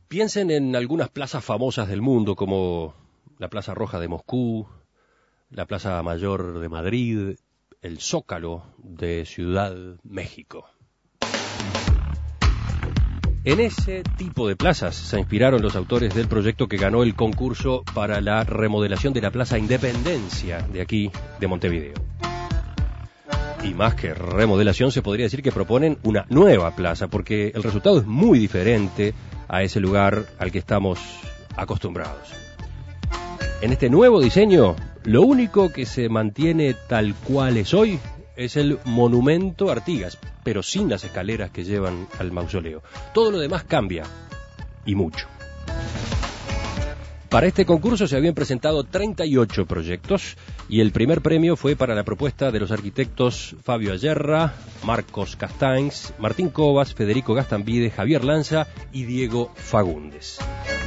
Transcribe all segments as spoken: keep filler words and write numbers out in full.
Piensen en algunas plazas famosas del mundo, como la Plaza Roja de Moscú, la Plaza Mayor de Madrid, el Zócalo de Ciudad México. En ese tipo de plazas se inspiraron los autores del proyecto que ganó el concurso para la remodelación de la Plaza Independencia de aquí, de Montevideo. Y más que remodelación, se podría decir que proponen una nueva plaza, porque el resultado es muy diferente a ese lugar al que estamos acostumbrados. En este nuevo diseño, lo único que se mantiene tal cual es hoy es el monumento Artigas, pero sin las escaleras que llevan al mausoleo. Todo lo demás cambia, y mucho. Para este concurso se habían presentado treinta y ocho proyectos y el primer premio fue para la propuesta de los arquitectos Fabio Ayerra, Marcos Castains, Martín Cobas, Federico Gastambide, Javier Lanza y Diego Fagundes.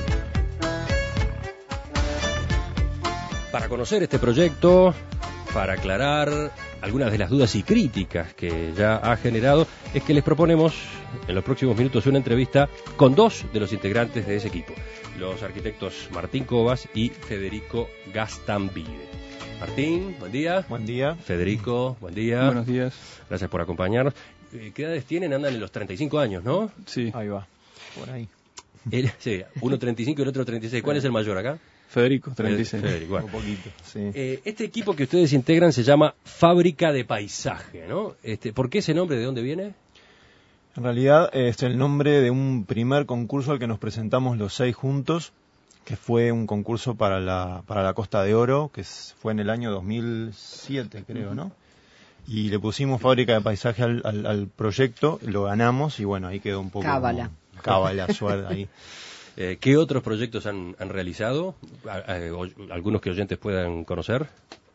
Para conocer este proyecto, para aclarar algunas de las dudas y críticas que ya ha generado, es que les proponemos en los próximos minutos una entrevista con dos de los integrantes de ese equipo, los arquitectos Martín Cobas y Federico Gastambide. Martín, buen día. Buen día. Federico, buen día. Buenos días. Gracias por acompañarnos. ¿Qué edades tienen? Andan en los treinta y cinco años, ¿no? Sí. Ahí va, por ahí. El, sí, uno treinta y cinco y el otro treinta y seis. ¿Cuál es el mayor acá? Federico, treinta y seis. Federico, bueno. Un poquito, sí. Eh, este equipo que ustedes integran se llama Fábrica de Paisaje, ¿no? Este, ¿por qué ese nombre? ¿De dónde viene? En realidad es el nombre de un primer concurso al que nos presentamos los seis juntos, que fue un concurso para la para la Costa de Oro, que fue en el año dos mil siete, creo, ¿no? Y le pusimos Fábrica de Paisaje al, al, al proyecto, lo ganamos y bueno, ahí quedó un poco... Cábala. Como, cábala, suerte ahí. Eh, ¿Qué otros proyectos han, han realizado? A, a, ¿Algunos que oyentes puedan conocer?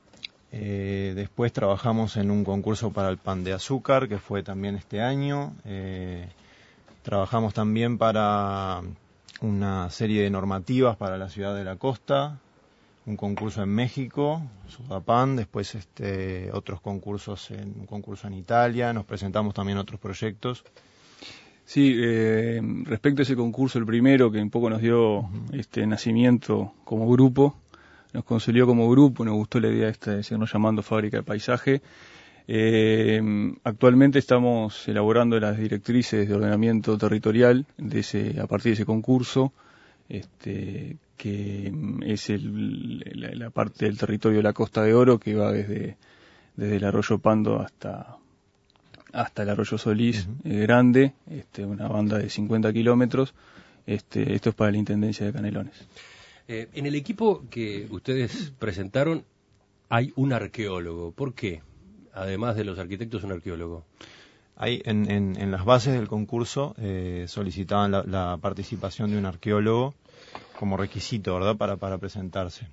Eh, después trabajamos en un concurso para el pan de azúcar, que fue también este año. Eh, trabajamos también para una serie de normativas para la ciudad de la costa, un concurso en México, Sudapan, después este, otros concursos, en, un concurso en Italia, nos presentamos también otros proyectos. Sí, eh, respecto a ese concurso, el primero que un poco nos dio uh-huh. este nacimiento como grupo, nos consolidó como grupo, nos gustó la idea esta de seguirnos llamando Fábrica de Paisaje. Eh, actualmente estamos elaborando las directrices de ordenamiento territorial de ese, a partir de ese concurso, este, que es el, la, la parte del territorio de la Costa de Oro que va desde, desde el arroyo Pando hasta... hasta el arroyo Solís, uh-huh. eh, grande, este, una banda de cincuenta kilómetros. Este, esto es para la Intendencia de Canelones. Eh, en el equipo que ustedes presentaron hay un arqueólogo. ¿Por qué? Además de los arquitectos, un arqueólogo. Hay en, en, en las bases del concurso eh, solicitaban la, la participación de un arqueólogo como requisito, ¿verdad?, para, para presentarse.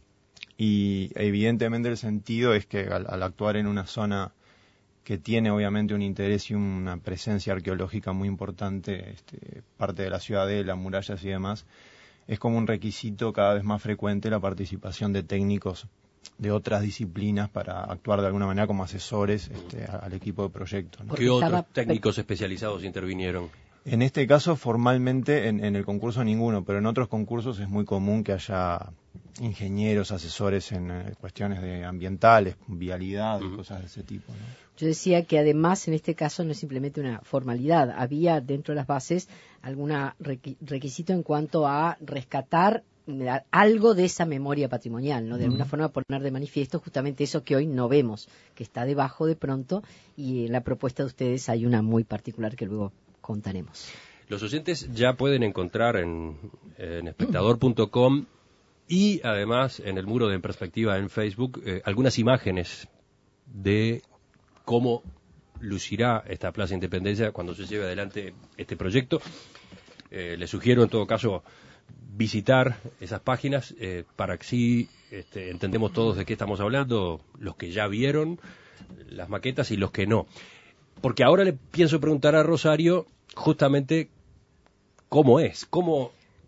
Y evidentemente el sentido es que al, al actuar en una zona que tiene obviamente un interés y una presencia arqueológica muy importante, este, parte de la ciudadela, murallas y demás, es como un requisito cada vez más frecuente la participación de técnicos de otras disciplinas para actuar de alguna manera como asesores este, al equipo de proyecto, ¿no? ¿Qué otros técnicos especializados intervinieron? En este caso, formalmente, en, en el concurso ninguno, pero en otros concursos es muy común que haya ingenieros, asesores en eh, cuestiones de ambientales, vialidad, uh-huh. cosas de ese tipo, ¿no? Yo decía que además en este caso no es simplemente una formalidad, había dentro de las bases algún requ- requisito en cuanto a rescatar algo de esa memoria patrimonial, ¿no? De alguna uh-huh. forma poner de manifiesto justamente eso que hoy no vemos, que está debajo de pronto, y en la propuesta de ustedes hay una muy particular que luego contaremos. Los oyentes ya pueden encontrar en, en espectador punto com y además en el muro de En Perspectiva en Facebook eh, algunas imágenes de cómo lucirá esta Plaza Independencia cuando se lleve adelante este proyecto. Eh, les sugiero en todo caso visitar esas páginas eh, para que sí este, entendemos todos de qué estamos hablando, los que ya vieron las maquetas y los que no. Porque ahora le pienso preguntar a Rosario justamente cómo es, cómo,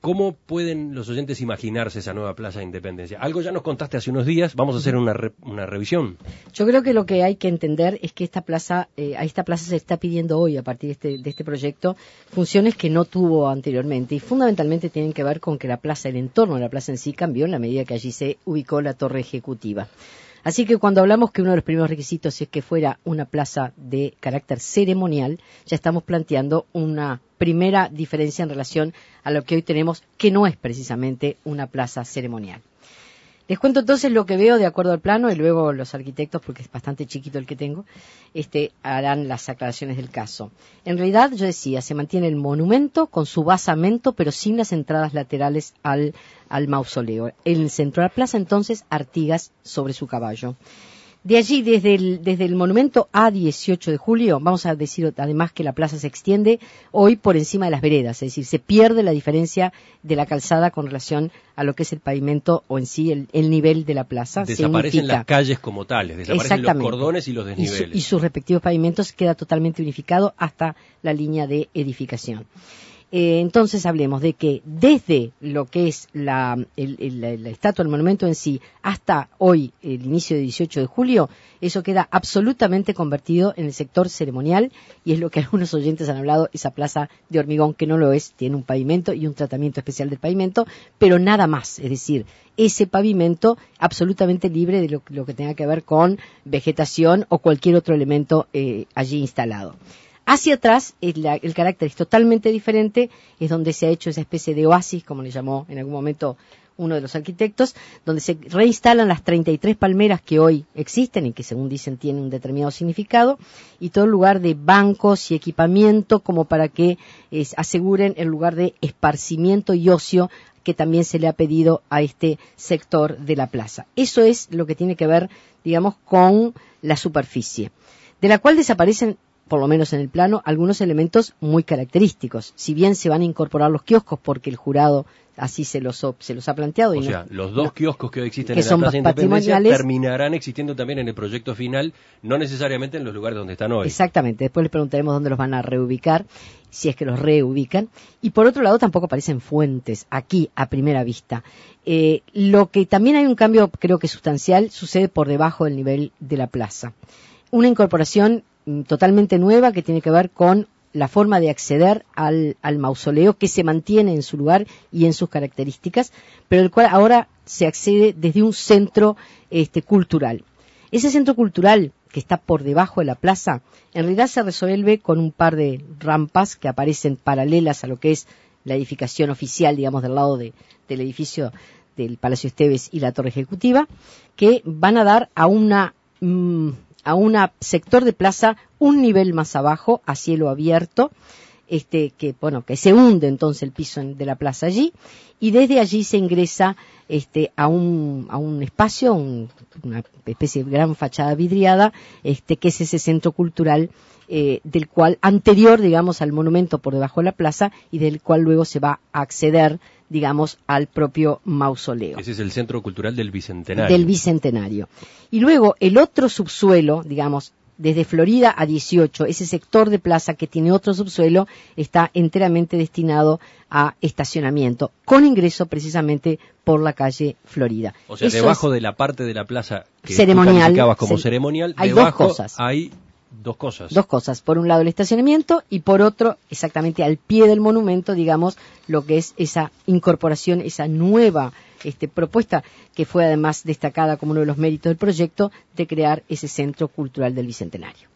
¿Cómo pueden los oyentes imaginarse esa nueva Plaza de Independencia? Algo ya nos contaste hace unos días, vamos a hacer una, re, una revisión. Yo creo que lo que hay que entender es que esta plaza, eh, a esta plaza se está pidiendo hoy, a partir de este, de este proyecto, funciones que no tuvo anteriormente, y fundamentalmente tienen que ver con que la plaza, el entorno de la plaza en sí cambió en la medida que allí se ubicó la torre ejecutiva. Así que cuando hablamos que uno de los primeros requisitos es que fuera una plaza de carácter ceremonial, ya estamos planteando una primera diferencia en relación a lo que hoy tenemos, que no es precisamente una plaza ceremonial. Les cuento entonces lo que veo de acuerdo al plano y luego los arquitectos, porque es bastante chiquito el que tengo, este, harán las aclaraciones del caso. En realidad, yo decía, se mantiene el monumento con su basamento, pero sin las entradas laterales al, al mausoleo. En el centro de la plaza, entonces, Artigas sobre su caballo. De allí, desde el, desde el monumento a dieciocho de julio, vamos a decir además que la plaza se extiende hoy por encima de las veredas, es decir, se pierde la diferencia de la calzada con relación a lo que es el pavimento o en sí el, el nivel de la plaza. Desaparecen unifica. las calles como tales, desaparecen los cordones y los desniveles. Y, su, y sus respectivos pavimentos queda totalmente unificado hasta la línea de edificación. Eh, entonces hablemos de que desde lo que es la, el, el, la, la estatua, el monumento en sí, hasta hoy, el inicio de dieciocho de julio, eso queda absolutamente convertido en el sector ceremonial, y es lo que algunos oyentes han hablado, esa plaza de hormigón que no lo es, tiene un pavimento y un tratamiento especial del pavimento, pero nada más, es decir, ese pavimento absolutamente libre de lo, lo que tenga que ver con vegetación o cualquier otro elemento eh, allí instalado. Hacia atrás, el, el carácter es totalmente diferente, es donde se ha hecho esa especie de oasis, como le llamó en algún momento uno de los arquitectos, donde se reinstalan las treinta y tres palmeras que hoy existen y que según dicen tienen un determinado significado, y todo el lugar de bancos y equipamiento como para que eh, aseguren el lugar de esparcimiento y ocio que también se le ha pedido a este sector de la plaza. Eso es lo que tiene que ver, digamos, con la superficie, de la cual desaparecen, por lo menos en el plano, algunos elementos muy característicos. Si bien se van a incorporar los kioscos, porque el jurado así se los, se los ha planteado. O y sea, no, los dos no, kioscos que hoy existen que en la Plaza de Independencia patrimoniales terminarán existiendo también en el proyecto final, no necesariamente en los lugares donde están hoy. Exactamente, después les preguntaremos dónde los van a reubicar, si es que los reubican. Y por otro lado tampoco aparecen fuentes aquí a primera vista. Eh, lo que también hay un cambio, creo que sustancial, sucede por debajo del nivel de la plaza. Una incorporación totalmente nueva que tiene que ver con la forma de acceder al, al mausoleo, que se mantiene en su lugar y en sus características, pero el cual ahora se accede desde un centro este, cultural. Ese centro cultural que está por debajo de la plaza, en realidad se resuelve con un par de rampas que aparecen paralelas a lo que es la edificación oficial, digamos, del lado de, del edificio del Palacio Esteves y la Torre Ejecutiva, que van a dar a una... Mmm, a un sector de plaza un nivel más abajo, a cielo abierto, este que bueno que se hunde entonces el piso de la plaza allí, y desde allí se ingresa este a un a un espacio, un, una especie de gran fachada vidriada, este que es ese centro cultural eh, del cual anterior, digamos, al monumento por debajo de la plaza, y del cual luego se va a acceder, digamos, al propio mausoleo. Ese es el Centro Cultural del Bicentenario. Del Bicentenario. Y luego el otro subsuelo, digamos, desde Florida a dieciocho, ese sector de plaza que tiene otro subsuelo, está enteramente destinado a estacionamiento, con ingreso precisamente por la calle Florida. O sea, Eso debajo es de la parte de la plaza que ceremonial, tú calificabas como ce- ceremonial, hay debajo dos cosas. hay dos cosas. Dos cosas. Por un lado el estacionamiento y por otro, exactamente al pie del monumento, digamos, lo que es esa incorporación, esa nueva este, propuesta que fue además destacada como uno de los méritos del proyecto de crear ese Centro Cultural del Bicentenario.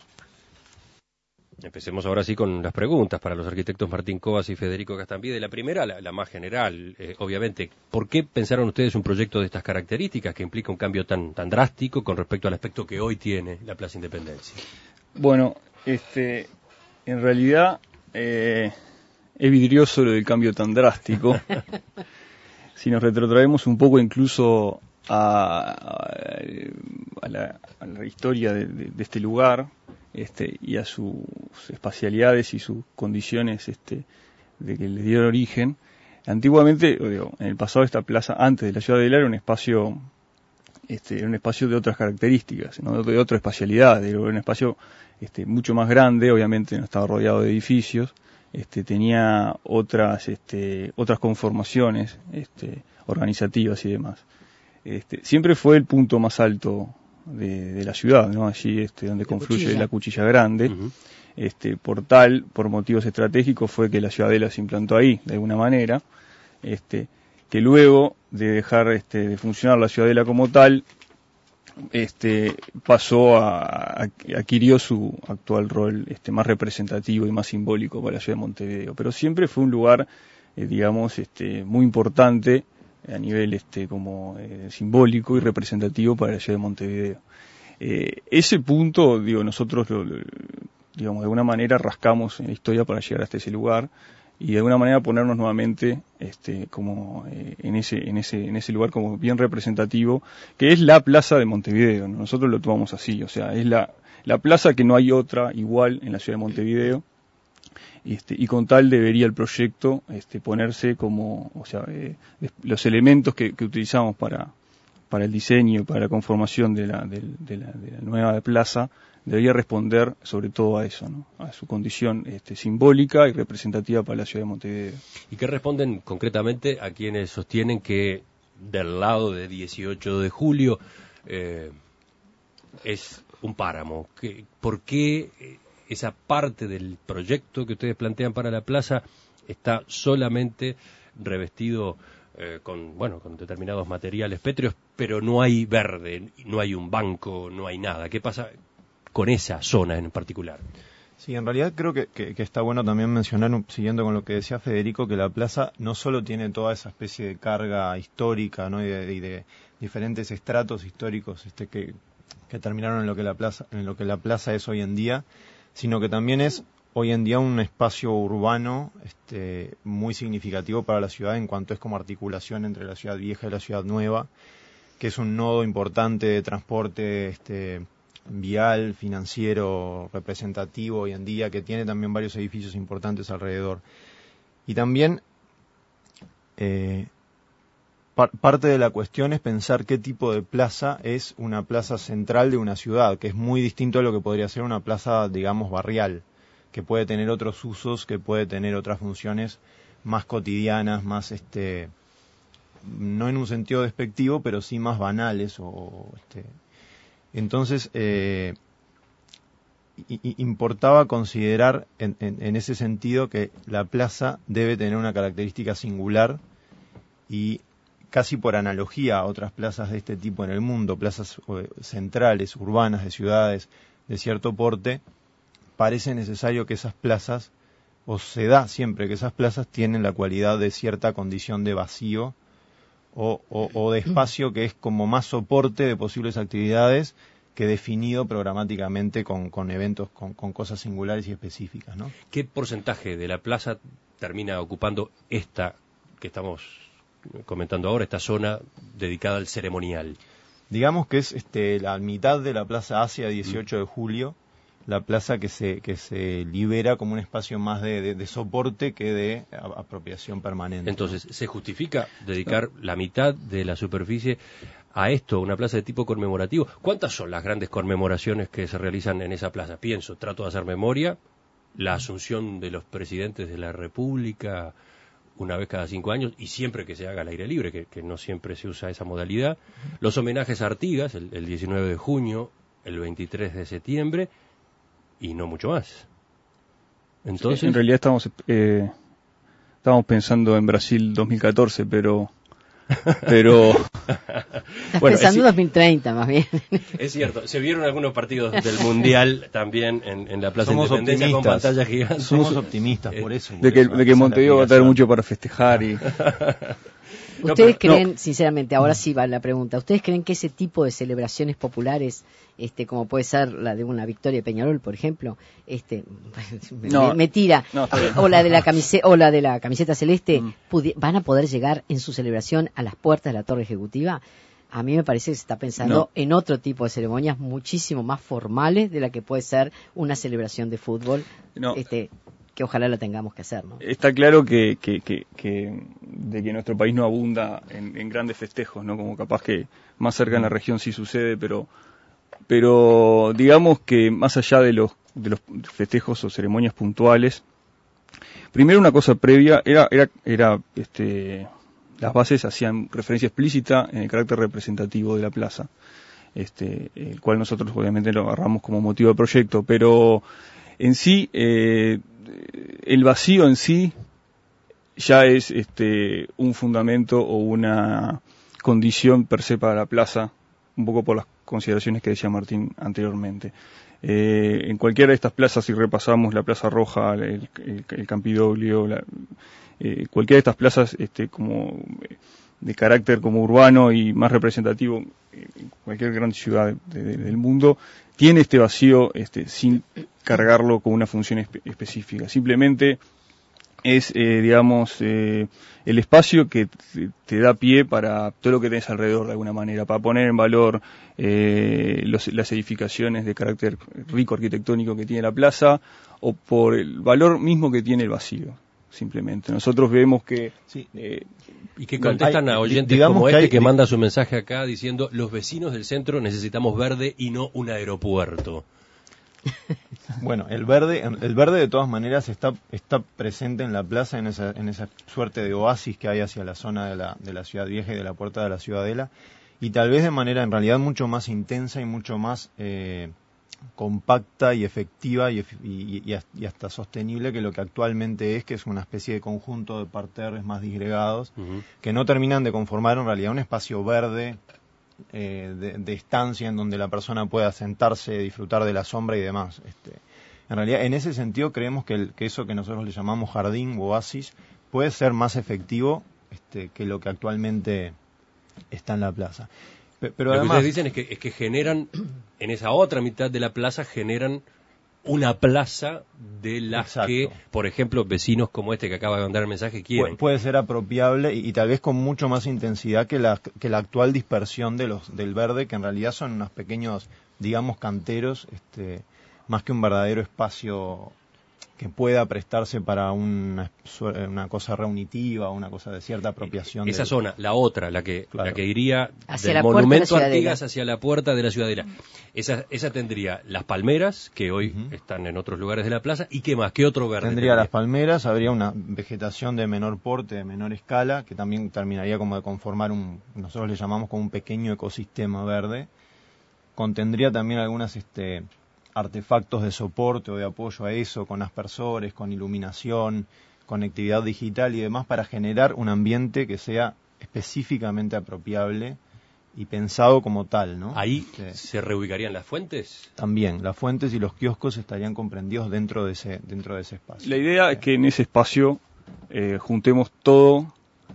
Empecemos ahora sí con las preguntas para los arquitectos Martín Covas y Federico Castambide. La primera, la, la más general, eh, obviamente. ¿Por qué pensaron ustedes un proyecto de estas características que implica un cambio tan, tan drástico con respecto al aspecto que hoy tiene la Plaza Independencia? Bueno, este, en realidad eh, es vidrioso lo del cambio tan drástico. Si nos retrotraemos un poco incluso a, a, a, la, a la historia de, de, de este lugar, este, y a sus espacialidades y sus condiciones este, de que le dieron origen. Antiguamente, digo, en el pasado esta plaza, antes de la ciudad de Vila, era un espacio, este, era un espacio de otras características, ¿no? de, de otra espacialidad, era un espacio este, mucho más grande, obviamente no estaba rodeado de edificios, este, tenía otras, este, otras conformaciones este, organizativas y demás. Este, siempre fue el punto más alto de, de la ciudad, ¿no? Allí este, donde confluye Cuchilla. la Cuchilla Grande. Uh-huh. Este, por tal, por motivos estratégicos, fue que la ciudadela se implantó ahí, de alguna manera, este, que luego de dejar este, de funcionar la ciudadela como tal, este, pasó a, a adquirió su actual rol este, más representativo y más simbólico para la ciudad de Montevideo. Pero siempre fue un lugar, eh, digamos, este, muy importante a nivel este, como eh, simbólico y representativo para la ciudad de Montevideo. Eh, ese punto, digo, nosotros lo, lo digamos, de alguna manera rascamos en la historia para llegar hasta ese lugar y de alguna manera ponernos nuevamente este, como eh, en ese en ese en ese lugar como bien representativo, que es la plaza de Montevideo, ¿no? Nosotros lo tomamos así, o sea, es la la plaza que no hay otra igual en la ciudad de Montevideo. Este, y con tal debería el proyecto este, ponerse como, o sea, eh, los elementos que, que utilizamos para para el diseño y para la conformación de la, de, de la, de la nueva plaza debería responder sobre todo a eso, ¿no? A su condición este, simbólica y representativa para la ciudad de Montevideo. ¿Y qué responden concretamente a quienes sostienen que del lado de dieciocho de julio eh, es un páramo? ¿Qué, ¿Por qué esa parte del proyecto que ustedes plantean para la plaza está solamente revestido eh, con, bueno, con determinados materiales pétreos, pero no hay verde, no hay un banco, no hay nada? ¿Qué pasa con esa zona en particular? Sí, en realidad creo que, que, que está bueno también mencionar, siguiendo con lo que decía Federico, que la plaza no solo tiene toda esa especie de carga histórica, ¿no? y, de, y de diferentes estratos históricos este, que, que terminaron en lo que la plaza, en lo que la plaza es hoy en día, sino que también es hoy en día un espacio urbano este, muy significativo para la ciudad en cuanto es como articulación entre la ciudad vieja y la ciudad nueva, que es un nodo importante de transporte este, vial, financiero, representativo hoy en día, que tiene también varios edificios importantes alrededor. Y también eh, par- parte de la cuestión es pensar qué tipo de plaza es una plaza central de una ciudad, que es muy distinto a lo que podría ser una plaza, digamos, barrial, que puede tener otros usos, que puede tener otras funciones más cotidianas, más, este, no en un sentido despectivo, pero sí más banales o, este, entonces, eh, y, y importaba considerar en, en, en ese sentido que la plaza debe tener una característica singular y casi por analogía a otras plazas de este tipo en el mundo, plazas eh, centrales, urbanas, de ciudades de cierto porte, parece necesario que esas plazas, o se da siempre que esas plazas tienen la cualidad de cierta condición de vacío, O, o, o de espacio que es como más soporte de posibles actividades que definido programáticamente con, con eventos, con, con cosas singulares y específicas, ¿no? ¿Qué porcentaje de la plaza termina ocupando esta que estamos comentando ahora, esta zona dedicada al ceremonial? Digamos que es este, la mitad de la plaza hacia dieciocho de julio, la plaza que se que se libera como un espacio más de, de, de soporte que de a, apropiación permanente. Entonces, ¿se justifica dedicar la mitad de la superficie a esto, una plaza de tipo conmemorativo? ¿Cuántas son las grandes conmemoraciones que se realizan en esa plaza? Pienso, trato de hacer memoria, la asunción de los presidentes de la República una vez cada cinco años y siempre que se haga al aire libre, que, que no siempre se usa esa modalidad, los homenajes a Artigas, el, el diecinueve de junio, el veintitrés de septiembre, y no mucho más. Entonces, en realidad estamos eh, estamos pensando en Brasil dos mil catorce, pero pero Estás bueno, pensando en es, dos mil treinta más bien. Es cierto, se vieron algunos partidos del Mundial también en, en la Plaza Somos Independencia con optimistas. pantalla gigante. Somos optimistas por eso. de que, de que Montevideo va a tener mucho para festejar y No, ¿Ustedes pero- creen, sinceramente, ahora sí va la pregunta, ¿ustedes creen que ese tipo de celebraciones populares, este, como puede ser la de una victoria de Peñarol, por ejemplo, este, me, No. me tira, No, está bien. o la de la camiseta, o la de la camiseta celeste, Mm. pudi- van a poder llegar en su celebración a las puertas de la Torre Ejecutiva? A mí me parece que se está pensando No. en otro tipo de ceremonias muchísimo más formales de la que puede ser una celebración de fútbol, No. este, que ojalá la tengamos que hacer, ¿no? está claro que, que, que, que de que nuestro país no abunda en, en grandes festejos, ¿no? Como capaz que más cerca en la región sí sucede, pero pero digamos que más allá de los de los festejos o ceremonias puntuales, Primero, una cosa previa, era, era, era, este, las bases hacían referencia explícita en el carácter representativo de la plaza, este, el cual nosotros obviamente lo agarramos como motivo de proyecto, pero en sí, eh, el vacío en sí ya es, este, un fundamento o una condición per se para la plaza, un poco por las consideraciones que decía Martín anteriormente. Eh, en cualquiera de estas plazas, si repasamos la Plaza Roja, el, el, el Campidoglio, la, eh, cualquiera de estas plazas este, como de carácter como urbano y más representativo en cualquier gran ciudad de, de, del mundo, tiene este vacío este, sin cargarlo con una función espe- específica. Simplemente es, eh, digamos, eh, el espacio que te, te da pie para todo lo que tenés alrededor de alguna manera, para poner en valor eh, los, las edificaciones de carácter rico arquitectónico que tiene la plaza, o por el valor mismo que tiene el vacío, simplemente. Nosotros vemos que... Sí. Eh, y que contestan hay, a oyentes como que este hay, que manda su mensaje acá diciendo: los vecinos del centro necesitamos verde y no un aeropuerto. Bueno, el verde, el verde de todas maneras está, está presente en la plaza, en esa, en esa suerte de oasis que hay hacia la zona de la, de la Ciudad Vieja y de la Puerta de la Ciudadela, y tal vez de manera en realidad mucho más intensa y mucho más eh, compacta y efectiva y, y, y hasta sostenible que lo que actualmente es, que es una especie de conjunto de parterres más disgregados, uh-huh, que no terminan de conformar en realidad un espacio verde eh, de, de estancia en donde la persona pueda sentarse, disfrutar de la sombra y demás. Este, en realidad, en ese sentido, creemos que, el, que eso que nosotros le llamamos jardín o oasis puede ser más efectivo este, que lo que actualmente está en la plaza. Pero, pero lo además, que ustedes dicen es que, es que generan, en esa otra mitad de la plaza, generan una plaza de las exacto, que, por ejemplo, vecinos como este que acaba de mandar el mensaje quieren. Puede, puede ser apropiable y, y tal vez con mucho más intensidad que la, que la actual dispersión de los del verde, que en realidad son unos pequeños, digamos, canteros, este, más que un verdadero espacio que pueda prestarse para una, una cosa reunitiva, una cosa de cierta apropiación. Esa del... zona, la otra, la que claro, la que iría hacia del monumento Artigas hacia la puerta de la Ciudadela. Esa, esa tendría las palmeras, que hoy uh-huh, están en otros lugares de la plaza, y ¿qué más? ¿Qué otro verde? Tendría, tendría las palmeras, habría una vegetación de menor porte, de menor escala, que también terminaría como de conformar un, nosotros le llamamos como un pequeño ecosistema verde. Contendría también algunas este artefactos de soporte o de apoyo a eso, con aspersores, con iluminación, conectividad digital y demás, para generar un ambiente que sea específicamente apropiable y pensado como tal, ¿no? ¿Ahí este, se reubicarían las fuentes? También, las fuentes y los kioscos estarían comprendidos dentro de ese, dentro de ese espacio. La idea es que en ese espacio eh, juntemos todo,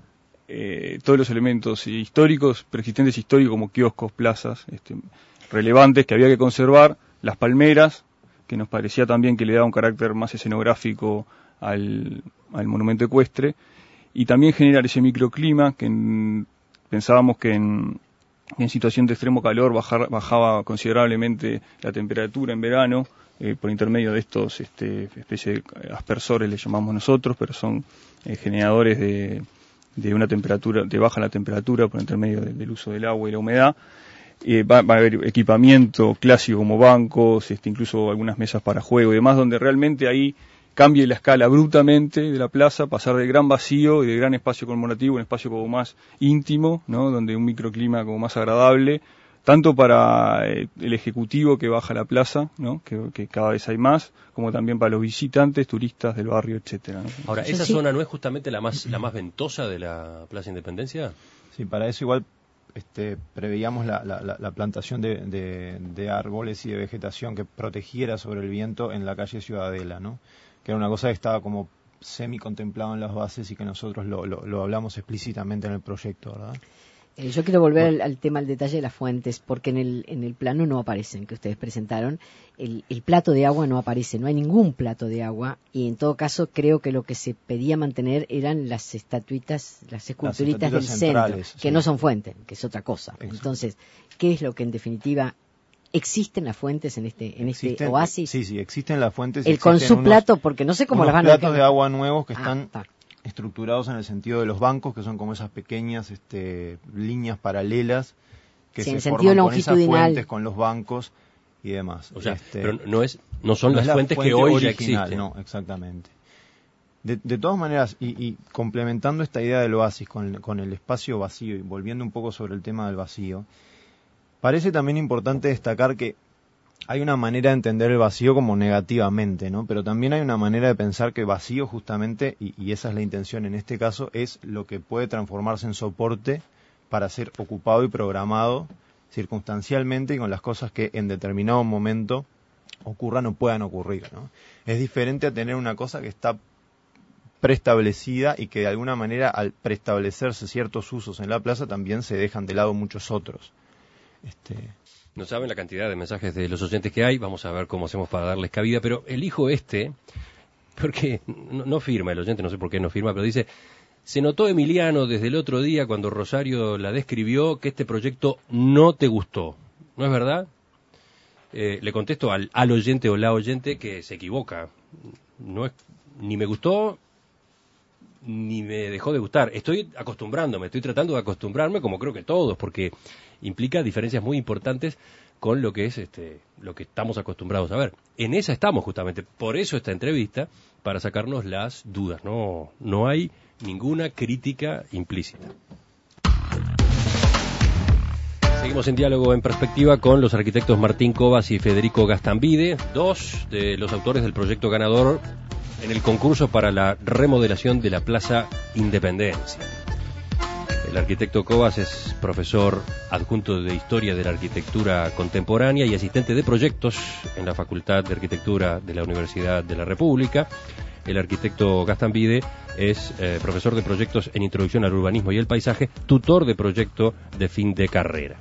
eh, todos los elementos históricos, preexistentes históricos como kioscos, plazas, este, relevantes que había que conservar, las palmeras, que nos parecía también que le daba un carácter más escenográfico al, al monumento ecuestre, y también generar ese microclima que en, pensábamos que en, en situación de extremo calor bajar, bajaba considerablemente la temperatura en verano, eh, por intermedio de estos este, especie de aspersores, le llamamos nosotros, pero son eh, generadores de, de una temperatura, de baja la temperatura por intermedio de, del uso del agua y la humedad. Eh, va, va a haber equipamiento clásico como bancos, este, incluso algunas mesas para juego y demás, donde realmente ahí cambie la escala abruptamente de la plaza, pasar del gran vacío y del gran espacio conmemorativo a un espacio como más íntimo, ¿no? Donde un microclima como más agradable, tanto para eh, el ejecutivo que baja a la plaza, ¿no? Que, que cada vez hay más, como también para los visitantes, turistas del barrio, etcétera, ¿no? Ahora, ¿esa sí. zona no es justamente la más la más ventosa de la Plaza Independencia? Sí, para eso igual Este, preveíamos la, la, la plantación de, de, de árboles y de vegetación que protegiera sobre el viento en la calle Ciudadela, ¿no? Que era una cosa que estaba como semi contemplado en las bases y que nosotros lo, lo, lo hablamos explícitamente en el proyecto, ¿verdad? Eh, yo quiero volver al, al tema, al detalle de las fuentes, porque en el, en el plano no aparecen, que ustedes presentaron, el, el plato de agua no aparece, no hay ningún plato de agua, y en todo caso creo que lo que se pedía mantener eran las estatuitas, las esculturitas del centro, que sí. no son fuentes, que es otra cosa. Exacto. Entonces, ¿qué es lo que en definitiva existen las fuentes en este en existen, este oasis? Sí, sí, existen las fuentes. El con su unos, plato, porque no sé cómo las van a platos de agua nuevos que ah, están está. estructurados en el sentido de los bancos, que son como esas pequeñas este, líneas paralelas que sí, se en sentido forman con esas longitudinal. fuentes, con los bancos y demás. O sea, este, pero no es no son no las es la fuentes fuente que hoy original, ya existen. No, exactamente. De, de todas maneras, y, y complementando esta idea del oasis con, con el espacio vacío y volviendo un poco sobre el tema del vacío, parece también importante destacar que hay una manera de entender el vacío como negativamente, ¿no? Pero también hay una manera de pensar que vacío justamente, y, y esa es la intención en este caso, es lo que puede transformarse en soporte para ser ocupado y programado circunstancialmente y con las cosas que en determinado momento ocurran o puedan ocurrir, ¿no? Es diferente a tener una cosa que está preestablecida y que de alguna manera al preestablecerse ciertos usos en la plaza también se dejan de lado muchos otros. Este... No saben la cantidad de mensajes de los oyentes que hay, vamos a ver cómo hacemos para darles cabida, pero elijo este, porque no, no firma el oyente, no sé por qué no firma, pero dice, se notó, Emiliano, desde el otro día cuando Rosario la describió, que este proyecto no te gustó, ¿no es verdad? Eh, le contesto al, al oyente o la oyente que se equivoca, no es, ni me gustó, ni me dejó de gustar. Estoy acostumbrándome, estoy tratando de acostumbrarme, como creo que todos, porque implica diferencias muy importantes con lo que es este, lo que estamos acostumbrados a ver. En esa estamos justamente, por eso esta entrevista, para sacarnos las dudas. No, no hay ninguna crítica implícita. Seguimos en diálogo en perspectiva con los arquitectos Martín Cobas y Federico Gastambide, dos de los autores del proyecto ganador en el concurso para la remodelación de la Plaza Independencia. El arquitecto Cobas es profesor adjunto de Historia de la Arquitectura Contemporánea y asistente de proyectos en la Facultad de Arquitectura de la Universidad de la República. El arquitecto Gastambide es eh, profesor de proyectos en Introducción al Urbanismo y el Paisaje, tutor de proyecto de fin de carrera.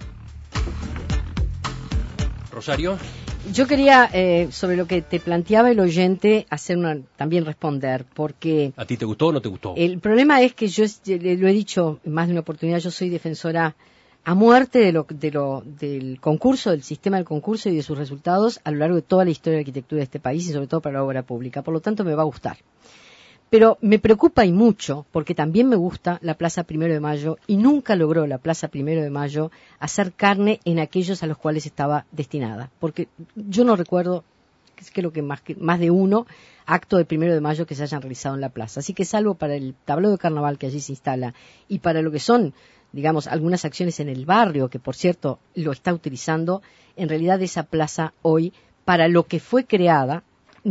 Rosario. Yo quería, eh, sobre lo que te planteaba el oyente, hacer una, también responder, porque... ¿A ti te gustó o no te gustó? El problema es que yo, lo he dicho en más de una oportunidad, yo soy defensora a muerte de lo, de lo, del concurso, del sistema del concurso y de sus resultados a lo largo de toda la historia de la arquitectura de este país y sobre todo para la obra pública. Por lo tanto, me va a gustar. Pero me preocupa y mucho, porque también me gusta la Plaza Primero de Mayo y nunca logró la Plaza Primero de Mayo hacer carne en aquellos a los cuales estaba destinada. Porque yo no recuerdo, creo que más, que más de uno, acto del Primero de Mayo que se hayan realizado en la plaza. Así que salvo para el tablao de carnaval que allí se instala y para lo que son, digamos, algunas acciones en el barrio, que por cierto lo está utilizando, en realidad esa plaza hoy, para lo que fue creada,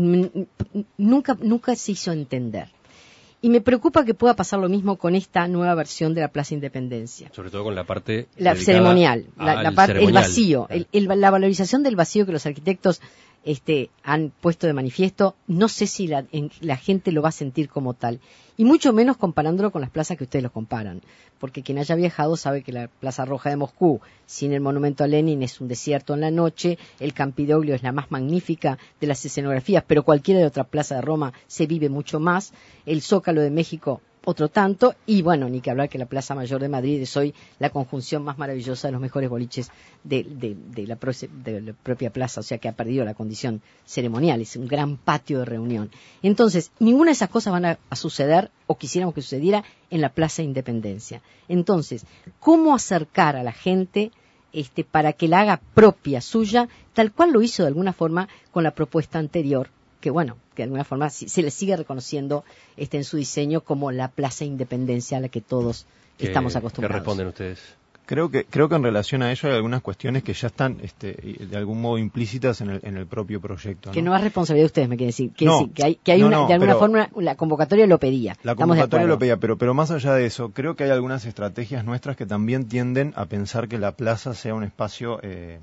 nunca nunca se hizo entender. Y me preocupa que pueda pasar lo mismo con esta nueva versión de la Plaza Independencia. Sobre todo con la parte la ceremonial, la, la parte, ceremonial. El vacío, el, el, la valorización del vacío que los arquitectos este, han puesto de manifiesto. No sé si la, en, la gente lo va a sentir como tal, y mucho menos comparándolo con las plazas que ustedes lo comparan, porque quien haya viajado sabe que la Plaza Roja de Moscú, sin el monumento a Lenin, es un desierto en la noche, el Campidoglio es la más magnífica de las escenografías, pero cualquiera de otra plaza de Roma se vive mucho más, el Zócalo de México otro tanto, y bueno, ni que hablar que la Plaza Mayor de Madrid es hoy la conjunción más maravillosa de los mejores boliches de, de, de, la, pro, de la propia plaza, o sea que ha perdido la condición ceremonial, es un gran patio de reunión. Entonces, ninguna de esas cosas van a, a suceder, o quisiéramos que sucediera, en la Plaza Independencia. Entonces, ¿cómo acercar a la gente este, para que la haga propia, suya, tal cual lo hizo de alguna forma con la propuesta anterior, que bueno, que de alguna forma se le sigue reconociendo este, en su diseño como la Plaza Independencia a la que todos ¿Qué, estamos acostumbrados? ¿Qué responden ustedes? Creo que creo que en relación a ello hay algunas cuestiones que ya están este, de algún modo implícitas en el, en el propio proyecto, ¿no? Que no es responsabilidad de ustedes, me quiere decir. Que, no, sí, que hay, que hay no, una, no, de alguna pero, forma la convocatoria lo pedía. La Estamos convocatoria lo pedía, pero, pero más allá de eso, creo que hay algunas estrategias nuestras que también tienden a pensar que la plaza sea un espacio eh,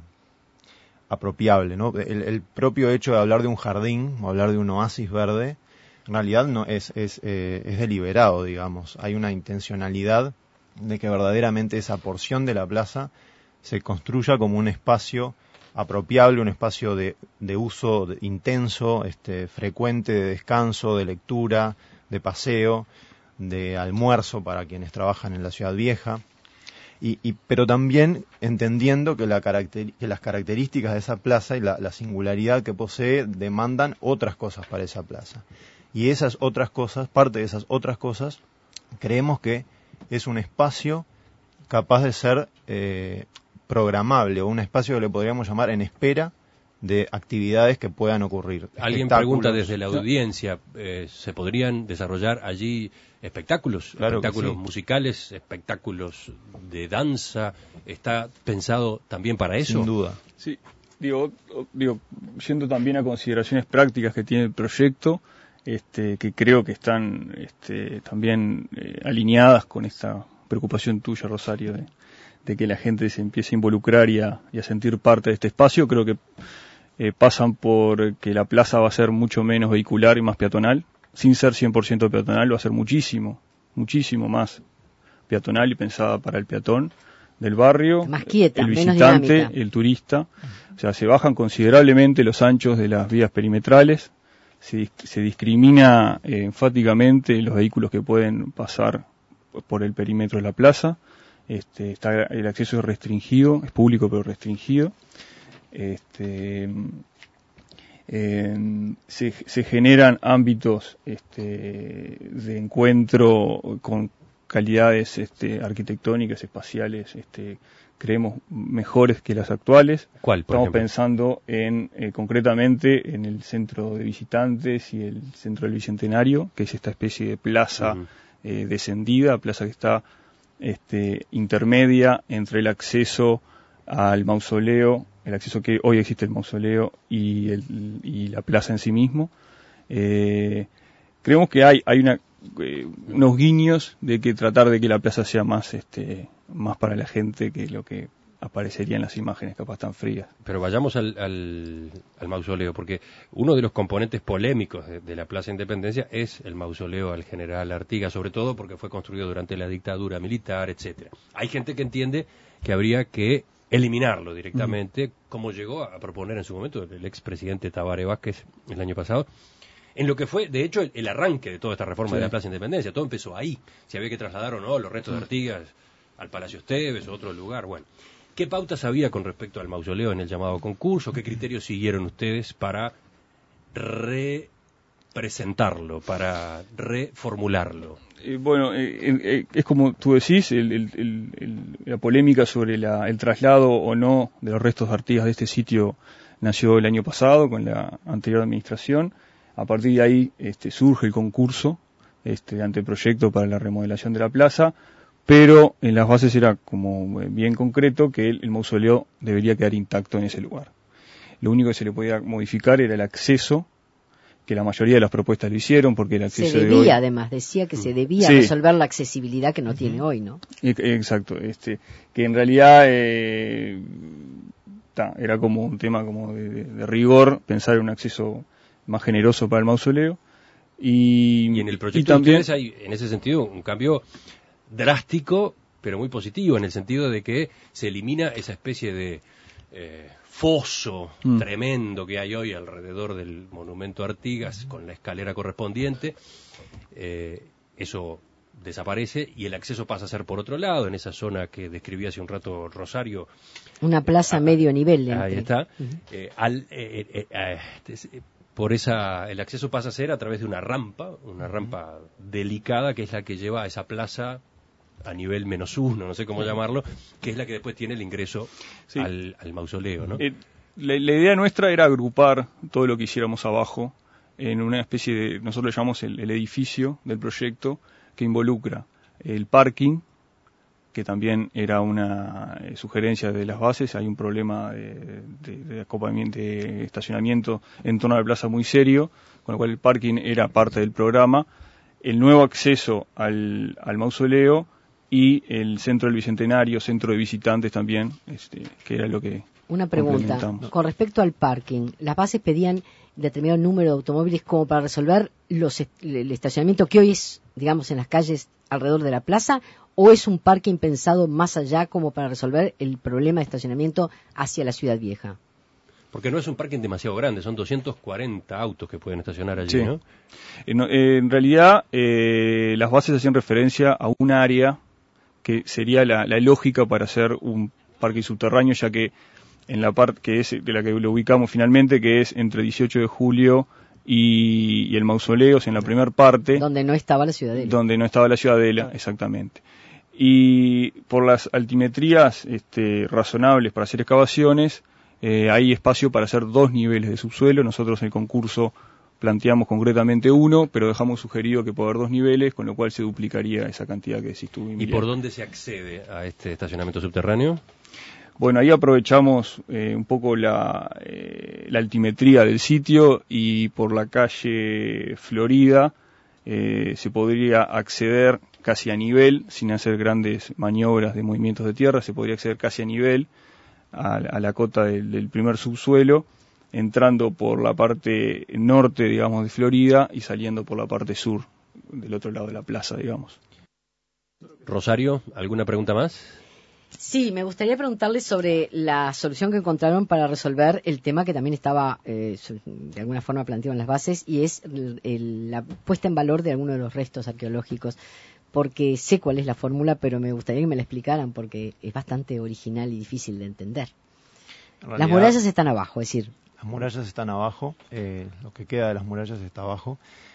apropiable, ¿no? El, el propio hecho de hablar de un jardín o hablar de un oasis verde, en realidad no es, es, eh, es deliberado, digamos. Hay una intencionalidad de que verdaderamente esa porción de la plaza se construya como un espacio apropiable, un espacio de, de uso de, intenso, este, frecuente, de descanso, de lectura, de paseo, de almuerzo para quienes trabajan en la ciudad vieja. Y, y, pero también entendiendo que, la caracter, que las características de esa plaza y la, la singularidad que posee demandan otras cosas para esa plaza. Y esas otras cosas, parte de esas otras cosas, creemos que es un espacio capaz de ser eh, programable, o un espacio que le podríamos llamar en espera de actividades que puedan ocurrir. Alguien pregunta desde la audiencia, eh, ¿se podrían desarrollar allí espectáculos? Claro, espectáculos sí. musicales, espectáculos de danza. ¿Está pensado también para eso? Sin duda. Sí, digo, digo, yendo también a consideraciones prácticas que tiene el proyecto, este, que creo que están este, también eh, alineadas con esta preocupación tuya, Rosario, de, de que la gente se empiece a involucrar y a, y a sentir parte de este espacio. Creo que eh, pasan por que la plaza va a ser mucho menos vehicular y más peatonal. Sin ser cien por ciento peatonal, va a ser muchísimo, muchísimo más peatonal y pensada para el peatón del barrio, más quieta, el menos visitante, dinámica. el turista. O sea, se bajan considerablemente los anchos de las vías perimetrales, se, se discrimina eh, enfáticamente los vehículos que pueden pasar por el perímetro de la plaza. Este, está, el acceso es restringido, es público pero restringido. Este, eh, se, se generan ámbitos este, de encuentro con calidades este, arquitectónicas, espaciales, este, creemos mejores que las actuales. ¿Cuál, por Estamos ejemplo? pensando en eh, concretamente en el centro de visitantes y el centro del Bicentenario, que es esta especie de plaza uh-huh. eh, descendida, plaza que está este, intermedia entre el acceso al mausoleo, el acceso que hoy existe el mausoleo y, el, y la plaza en sí mismo. Eh, creemos que hay, hay una Eh, unos guiños de que tratar de que la plaza sea más este más para la gente que lo que aparecería en las imágenes capaz tan frías. Pero vayamos al, al, al mausoleo, porque uno de los componentes polémicos de, de la Plaza Independencia es el mausoleo al general Artigas, sobre todo porque fue construido durante la dictadura militar, etcétera. Hay gente que entiende que habría que eliminarlo directamente, mm. como llegó a proponer en su momento el expresidente Tabaré Vázquez el año pasado, en lo que fue, de hecho, el, el arranque de toda esta reforma sí. de la Plaza Independencia. Todo empezó ahí. Si había que trasladar o no los restos de Artigas al Palacio Esteves o otro lugar. Bueno, ¿qué pautas había con respecto al mausoleo en el llamado concurso? ¿Qué criterios siguieron ustedes para representarlo, para reformularlo? Eh, bueno, eh, eh, es como tú decís, el, el, el, el, la polémica sobre la, el traslado o no de los restos de Artigas de este sitio nació el año pasado con la anterior administración. A partir de ahí este, surge el concurso este, de anteproyecto para la remodelación de la plaza, pero en las bases era como bien concreto que el, el mausoleo debería quedar intacto en ese lugar. Lo único que se le podía modificar era el acceso, que la mayoría de las propuestas lo hicieron, porque el acceso se debía, de hoy, además, decía que se debía sí. resolver la accesibilidad que no tiene hoy, ¿no? Exacto, este, que en realidad eh, ta, era como un tema como de, de, de rigor, pensar en un acceso más generoso para el mausoleo. Y, y en el proyecto también, de ustedes hay, en ese sentido, un cambio drástico, pero muy positivo, en el sentido de que se elimina esa especie de eh, foso mm. tremendo que hay hoy alrededor del monumento Artigas, con la escalera correspondiente. Eh, eso desaparece y el acceso pasa a ser por otro lado, en esa zona que describía hace un rato Rosario. Una plaza a medio nivel. Entre. Ahí está. Uh-huh. eh, al, eh, eh, eh, eh, por esa, el acceso pasa a ser a través de una rampa, una uh-huh. rampa delicada, que es la que lleva a esa plaza a nivel menos uno, no sé cómo llamarlo, que es la que después tiene el ingreso sí. al, al mausoleo, ¿no? Eh, la, la idea nuestra era agrupar todo lo que hiciéramos abajo en una especie de, nosotros lo llamamos el, el edificio del proyecto, que involucra el parking, que también era una eh, sugerencia de las bases. Hay un problema de, de, de acopamiento, de estacionamiento en torno a la plaza muy serio, con lo cual el parking era parte del programa, el nuevo acceso al, al mausoleo y el centro del Bicentenario, centro de visitantes también, este, que era lo que Una pregunta, con respecto al parking, las bases pedían determinado número de automóviles como para resolver los el estacionamiento que hoy es, digamos, en las calles alrededor de la plaza, o es un parking pensado más allá como para resolver el problema de estacionamiento hacia la Ciudad Vieja. Porque no es un parking demasiado grande, son doscientos cuarenta autos que pueden estacionar allí, sí. ¿no? Eh, no eh, en realidad, eh, las bases hacían referencia a un área que sería la, la lógica para hacer un parking subterráneo, ya que en la parte que es de la que lo ubicamos finalmente, que es entre dieciocho de julio y, y el Mausoleo, en la primera parte. Donde no estaba la Ciudadela. Donde no estaba la Ciudadela, exactamente. Y por las altimetrías este, razonables para hacer excavaciones, eh, hay espacio para hacer dos niveles de subsuelo. Nosotros en el concurso planteamos concretamente uno, pero dejamos sugerido que puede haber dos niveles, con lo cual se duplicaría esa cantidad que decís tú. ¿Y por dónde se accede a este estacionamiento subterráneo? Bueno, ahí aprovechamos eh, un poco la, eh, la altimetría del sitio, y por la calle Florida eh, se podría acceder casi a nivel, sin hacer grandes maniobras de movimientos de tierra, se podría acceder casi a nivel a, a la cota del, del primer subsuelo, entrando por la parte norte, digamos, de Florida y saliendo por la parte sur, del otro lado de la plaza, digamos. Rosario, ¿alguna pregunta más? Sí, me gustaría preguntarle sobre la solución que encontraron para resolver el tema que también estaba eh, de alguna forma planteado en las bases, y es el, el, la puesta en valor de algunos de los restos arqueológicos, porque sé cuál es la fórmula, pero me gustaría que me la explicaran porque es bastante original y difícil de entender. Realidad, las murallas están abajo, es decir... Las murallas están abajo, eh, lo que queda de las murallas está abajo,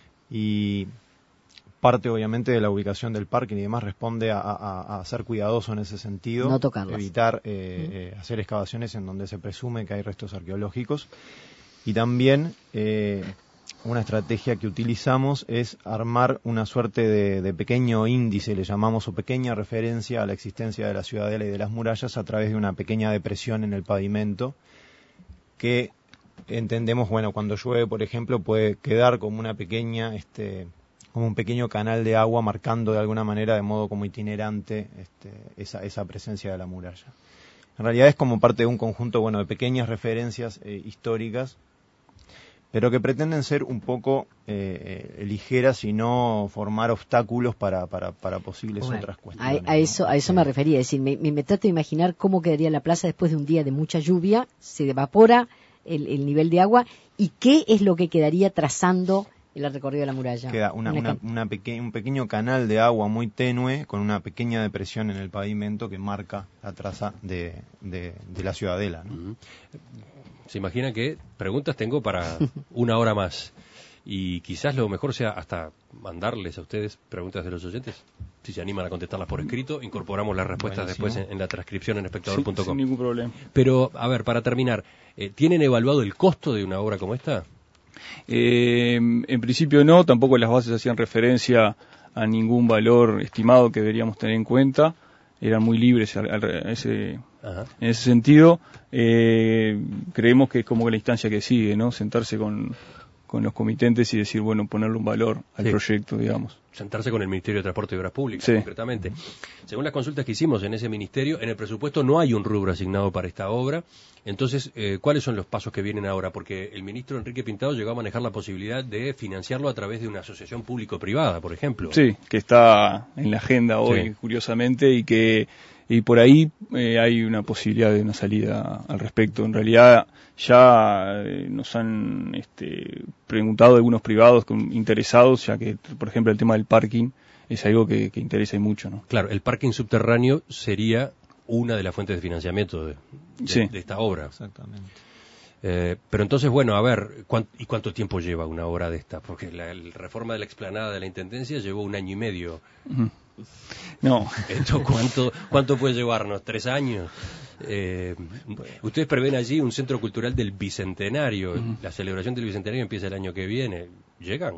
y parte obviamente de la ubicación del parking y demás responde a, a, a ser cuidadoso en ese sentido, no tocarlas, evitar eh, eh, hacer excavaciones en donde se presume que hay restos arqueológicos, y también eh, una estrategia que utilizamos es armar una suerte de, de pequeño índice, le llamamos, o pequeña referencia a la existencia de la ciudadela y de las murallas a través de una pequeña depresión en el pavimento, que entendemos, bueno, cuando llueve, por ejemplo, puede quedar como una pequeña, este, como un pequeño canal de agua marcando de alguna manera, de modo como itinerante, este, esa, esa presencia de la muralla. En realidad es como parte de un conjunto, bueno, de pequeñas referencias eh, históricas, pero que pretenden ser un poco eh, eh, ligeras y no formar obstáculos para, para, para posibles bueno, otras cuestiones. A, a eso, ¿no? a eso eh. me refería, es decir, me, me, me trato de imaginar cómo quedaría la plaza después de un día de mucha lluvia, se evapora el, el nivel de agua, y qué es lo que quedaría trazando el recorrido de la muralla. Queda una, una, una, una peque, un pequeño canal de agua muy tenue con una pequeña depresión en el pavimento que marca la traza de, de, de la ciudadela, ¿no? Uh-huh. Se imagina que preguntas tengo para una hora más, y quizás lo mejor sea hasta mandarles a ustedes preguntas de los oyentes. Si se animan a contestarlas por escrito, incorporamos las respuestas Buenísimo. después en, en la transcripción en espectador punto com. Sí, sin ningún problema. Pero, a ver, para terminar, eh, ¿tienen evaluado el costo de una obra como esta? Eh, en principio no, tampoco las bases hacían referencia a ningún valor estimado que deberíamos tener en cuenta. Eran muy libres a, a, a ese, en ese sentido. Eh, creemos que es como que la instancia que sigue, ¿no? Sentarse con, con los comitentes y decir, bueno, ponerle un valor al sí. proyecto, digamos. Sentarse con el Ministerio de Transporte y Obras Públicas, sí. concretamente. Según las consultas que hicimos en ese ministerio, en el presupuesto no hay un rubro asignado para esta obra. Entonces, eh, ¿cuáles son los pasos que vienen ahora? Porque el ministro Enrique Pintado llegó a manejar la posibilidad de financiarlo a través de una asociación público-privada, por ejemplo. Sí, que está en la agenda hoy, sí. curiosamente, y que y por ahí eh, hay una posibilidad de una salida al respecto. En realidad ya eh, nos han este, preguntado algunos privados con, interesados, ya que, por ejemplo, el tema del parking es algo que, que interesa mucho, ¿no? Claro, el parking subterráneo sería una de las fuentes de financiamiento de, de, sí. de esta obra. Exactamente. Eh, pero entonces, bueno, a ver, ¿cuánto, ¿y cuánto tiempo lleva una obra de esta? Porque la, la reforma de la explanada de la Intendencia llevó un año y medio. Uh-huh. No. ¿Esto cuánto, cuánto puede llevarnos? ¿Tres años? Eh, ustedes prevén allí un centro cultural del Bicentenario. Uh-huh. La celebración del Bicentenario empieza el año que viene. ¿Llegan?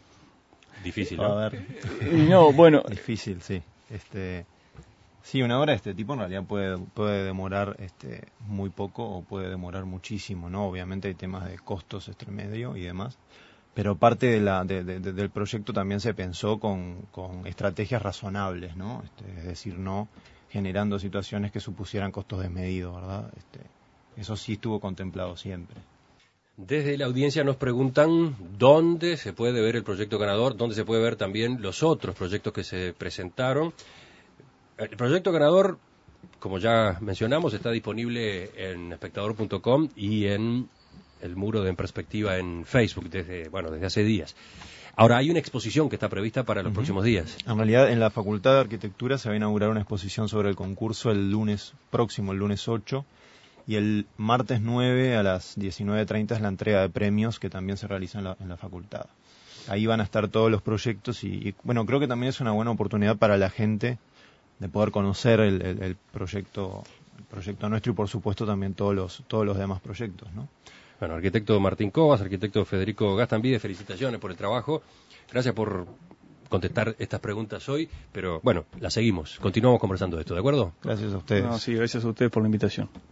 Difícil, ¿no? A ver. No, bueno. Difícil, sí. Este... Sí, una obra de este tipo en realidad puede puede demorar este muy poco o puede demorar muchísimo, ¿no? Obviamente hay temas de costos entre medio y demás, pero parte de la de, de, de, del proyecto también se pensó con, con estrategias razonables, ¿no? Este, es decir, no generando situaciones que supusieran costos desmedidos, ¿verdad? Este, eso sí estuvo contemplado siempre. Desde la audiencia nos preguntan dónde se puede ver el proyecto ganador, dónde se puede ver también los otros proyectos que se presentaron. El proyecto ganador, como ya mencionamos, está disponible en espectador punto com y en el muro de En Perspectiva en Facebook desde, bueno, desde hace días. Ahora, hay una exposición que está prevista para los uh-huh. próximos días. En realidad, en la Facultad de Arquitectura se va a inaugurar una exposición sobre el concurso el lunes próximo, el lunes ocho, y el martes nueve a las diecinueve treinta es la entrega de premios que también se realiza en la, en la facultad. Ahí van a estar todos los proyectos y, y, bueno, creo que también es una buena oportunidad para la gente de poder conocer el, el, el proyecto proyecto nuestro y por supuesto también todos los, todos los demás proyectos, ¿no? Bueno, arquitecto Martín Covas, arquitecto Federico Gastambide, felicitaciones por el trabajo. Gracias por contestar estas preguntas hoy, pero bueno, las seguimos. Continuamos conversando de esto, ¿de acuerdo? Gracias a ustedes. No, sí, gracias a ustedes por la invitación.